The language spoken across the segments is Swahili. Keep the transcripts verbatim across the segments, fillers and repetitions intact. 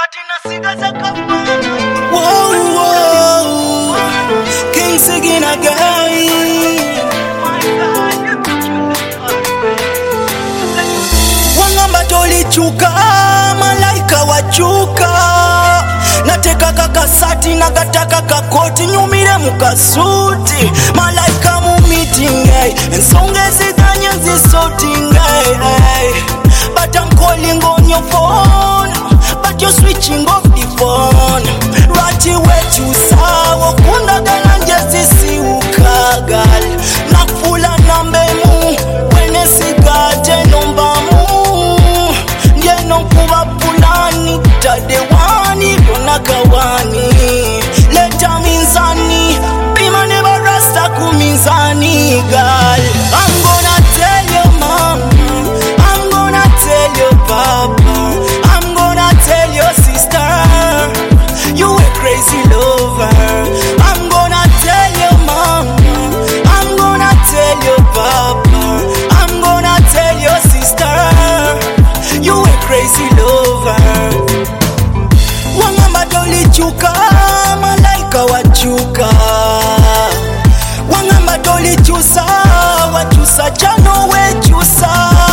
Whoa, whoa, King singing again. Wangamba tolichuka, malaika wachuka. Nateka kakasati nagataka kakoti nyumire mukasuti. Malaika mu meeting, hey. Ensonge zidanye zisorting, hey. But I'm calling on your phone, but you're switching off the phone. Rati wetu sawa kuna galanje sisi ukagal. Nakfula nambe mu wene sigate nomba mu. Ndiye nonkuba pulani tadewani kona kawani. Leta minzani bima neba rasta kuminzani gal. I'm gonna tell your mom, I'm gonna tell your papa, I'm gonna tell your sister, you a crazy lover. I'm gonna tell your mom, I'm gonna tell your papa, I'm gonna tell your sister, you a crazy lover. Wangamba tolichuka, malaika wachuka. Wangamba tolichusa, wachusa chano wechusa.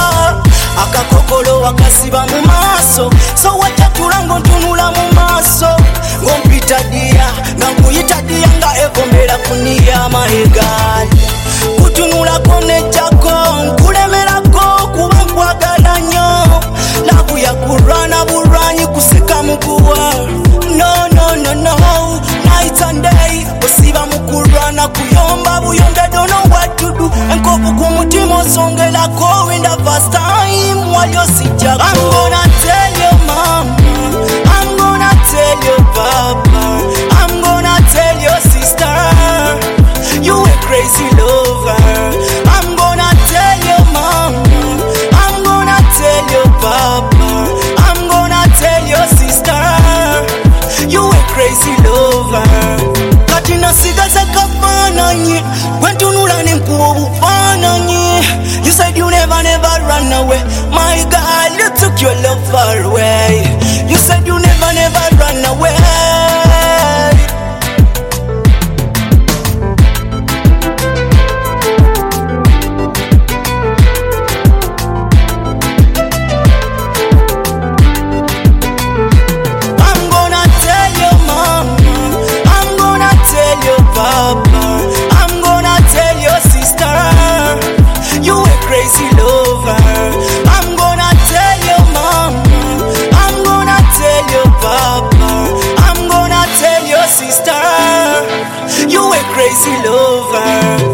Akakokolo wakasiba mu maso, so wacha tulango tunula mu maso. Ngompita dia, ngakuyita dia nga evombera kunia mahegali. Kutunula kone chako, nkulemerako kuba nkwagala nnyo. Labu ya kurana buranyi kuseka mukuwa. No, no, no, no, night and day osiba mukurana kuyomba buyonda, don't know what to do. Enkovu kumutima osongelako in the first time while you're sitting. I'm gonna tell your mama, I'm gonna tell your papa, I'm gonna tell your sister, you a crazy lover. I'm gonna tell your mama, I'm gonna tell your papa, I'm gonna tell your sister, you a crazy lover. Katina sigaza kafananye, wentunula nimkuwa ufananye. You said you never, never run away. My God, you took your love far away. You said you never, never run away. I'm gonna tell your mama, I'm gonna tell your papa, I'm gonna tell your sister, you a crazy lover. I'm gonna tell your mama, I'm gonna tell your papa, I'm gonna tell your sister, you a crazy lover.